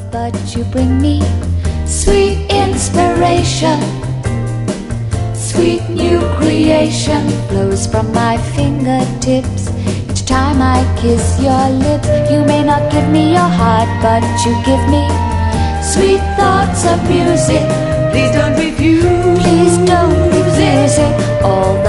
but you bring me sweet inspiration. Sweet new creation flows from my fingertips each time I kiss your lips. You may not give me your heart, but you give me sweet thoughts of music. Please don't refuse. Please don't refuse it. All